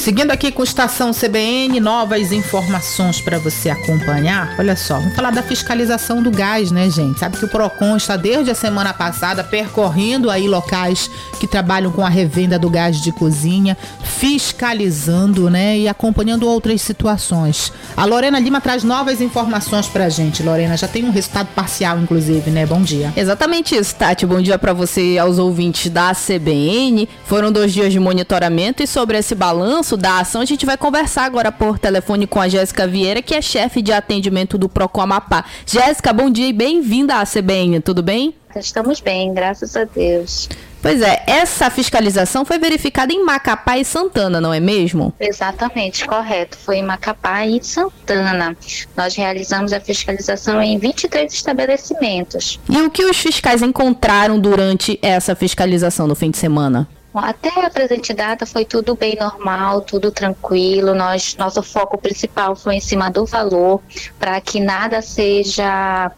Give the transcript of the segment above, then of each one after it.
Seguindo aqui com Estação CBN, novas informações para você acompanhar. Olha só, vamos falar da fiscalização do gás, né, gente? Sabe que o Procon está desde a semana passada percorrendo aí locais que trabalham com a revenda do gás de cozinha, fiscalizando, né, e acompanhando outras situações. A Lorena Lima traz novas informações pra gente. Lorena, já tem um resultado parcial, inclusive, né? Bom dia. Exatamente isso, Tati. Bom dia para você e aos ouvintes da CBN. Foram 2 dias de monitoramento e sobre esse balanço da ação, a gente vai conversar agora por telefone com a Jéssica Vieira, que é chefe de atendimento do Procon Amapá. Jéssica, bom dia e bem-vinda à CBN, tudo bem? Estamos bem, graças a Deus. Pois é, essa fiscalização foi verificada em Macapá e Santana, não é mesmo? Exatamente, correto. Foi em Macapá e Santana. Nós realizamos a fiscalização em 23 estabelecimentos. E o que os fiscais encontraram durante essa fiscalização no fim de semana? Até a presente data foi tudo bem normal, tudo tranquilo. Nosso foco principal foi em cima do valor, para que nada seja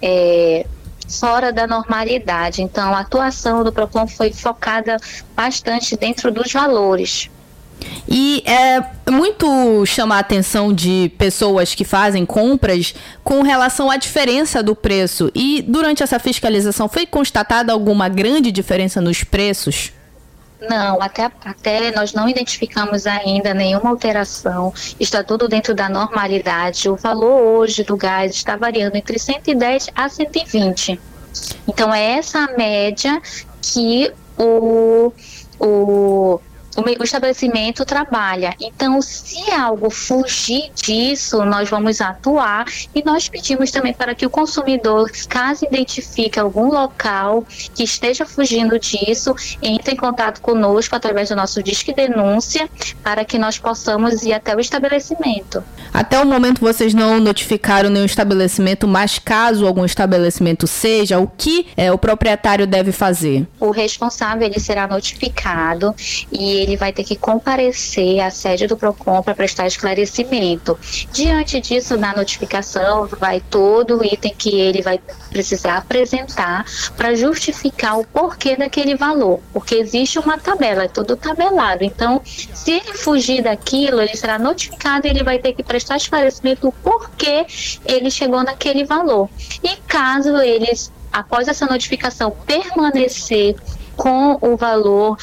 fora da normalidade. Então, a atuação do Procon foi focada bastante dentro dos valores. E é muito chamar a atenção de pessoas que fazem compras com relação à diferença do preço. E durante essa fiscalização foi constatada alguma grande diferença nos preços? Não, até nós não identificamos ainda nenhuma alteração, está tudo dentro da normalidade. O valor hoje do gás está variando entre 110 a 120. Então é essa a média que o estabelecimento trabalha. Então, se algo fugir disso, nós vamos atuar e nós pedimos também para que o consumidor, caso identifique algum local que esteja fugindo disso, entre em contato conosco através do nosso Disque Denúncia para que nós possamos ir até o estabelecimento. Até o momento vocês não notificaram nenhum estabelecimento, mas caso algum estabelecimento seja, o que o proprietário deve fazer? O responsável ele será notificado e ele vai ter que comparecer à sede do Procon para prestar esclarecimento. Diante disso, na notificação, vai todo o item que ele vai precisar apresentar para justificar o porquê daquele valor, porque existe uma tabela, é tudo tabelado. Então, se ele fugir daquilo, ele será notificado e ele vai ter que prestar esclarecimento do porquê ele chegou naquele valor. E caso eles, após essa notificação, permanecer com o valor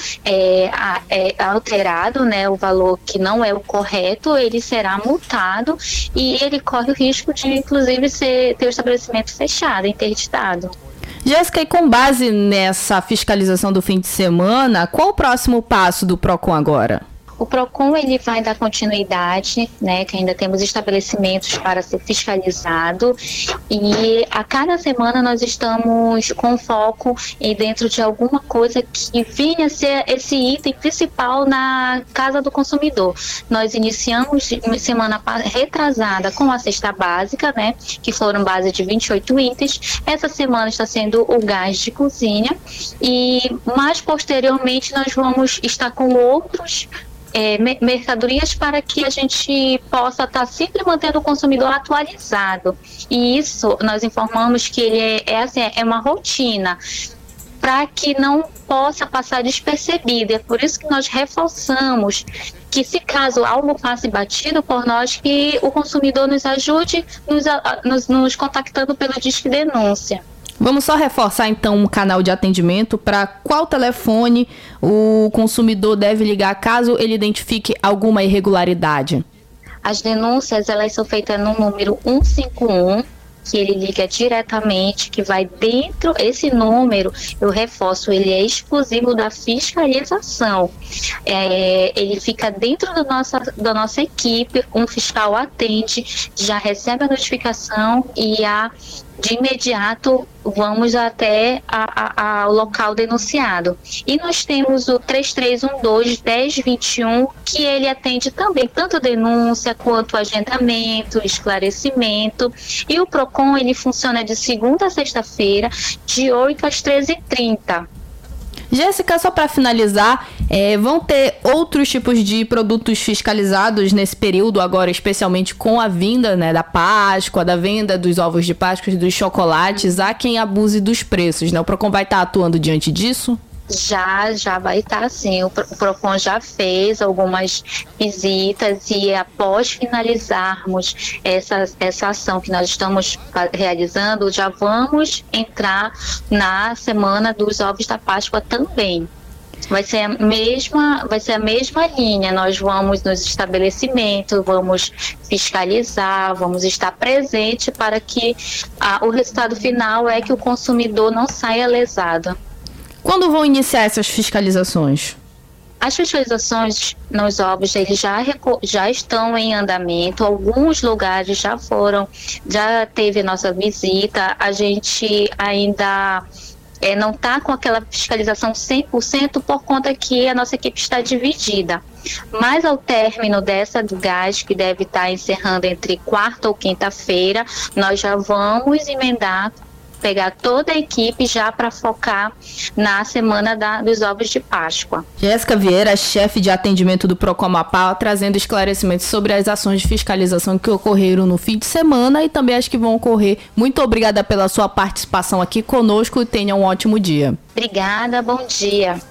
alterado, né, o valor que não é o correto, ele será multado e ele corre o risco de, inclusive, ter o estabelecimento fechado, interditado. Jéssica, e com base nessa fiscalização do fim de semana, qual o próximo passo do Procon agora? O Procon ele vai dar continuidade, né, que ainda temos estabelecimentos para ser fiscalizado e a cada semana nós estamos com foco dentro de alguma coisa que venha a ser esse item principal na casa do consumidor. Nós iniciamos semana retrasada com a cesta básica, né, que foram base de 28 itens. Essa semana está sendo o gás de cozinha e mais posteriormente nós vamos estar com outros mercadorias para que a gente possa estar sempre mantendo o consumidor atualizado. E isso nós informamos que ele é uma rotina para que não possa passar despercebido. É por isso que nós reforçamos que, se caso algo passe batido por nós, que o consumidor nos ajude nos contactando pelo Disque Denúncia. Vamos só reforçar então um canal de atendimento. Para qual telefone o consumidor deve ligar caso ele identifique alguma irregularidade? As denúncias elas são feitas no número 151, que ele liga diretamente, que vai dentro, esse número, eu reforço, ele é exclusivo da fiscalização. Ele fica dentro da nossa equipe, um fiscal atende, já recebe a notificação e de imediato vamos até ao local denunciado. E nós temos o 3312-1021, que ele atende também tanto denúncia quanto agendamento, esclarecimento. E o Procon ele funciona de segunda a sexta-feira, de 8 às 13h30. Jéssica, só para finalizar, vão ter outros tipos de produtos fiscalizados nesse período agora, especialmente com a vinda, né, da Páscoa, da venda dos ovos de Páscoa e dos chocolates, há quem abuse dos preços, né? O Procon vai estar atuando diante disso? Já vai estar assim. O PROCON já fez algumas visitas e após finalizarmos essa ação que nós estamos realizando, já vamos entrar na Semana dos Ovos da Páscoa também. Vai ser a mesma linha. Nós vamos nos estabelecimentos, vamos fiscalizar, vamos estar presente para que o resultado final é que o consumidor não saia lesado. Quando vão iniciar essas fiscalizações? As fiscalizações nos ovos, eles já estão em andamento. Alguns lugares já teve nossa visita. A gente ainda não está com aquela fiscalização 100% por conta que a nossa equipe está dividida. Mas ao término dessa do gás, que deve estar encerrando entre quarta ou quinta-feira, nós já vamos pegar toda a equipe já para focar na Semana dos Ovos de Páscoa. Jéssica Vieira, chefe de atendimento do PROCON Amapá, trazendo esclarecimentos sobre as ações de fiscalização que ocorreram no fim de semana e também as que vão ocorrer. Muito obrigada pela sua participação aqui conosco e tenha um ótimo dia. Obrigada, bom dia.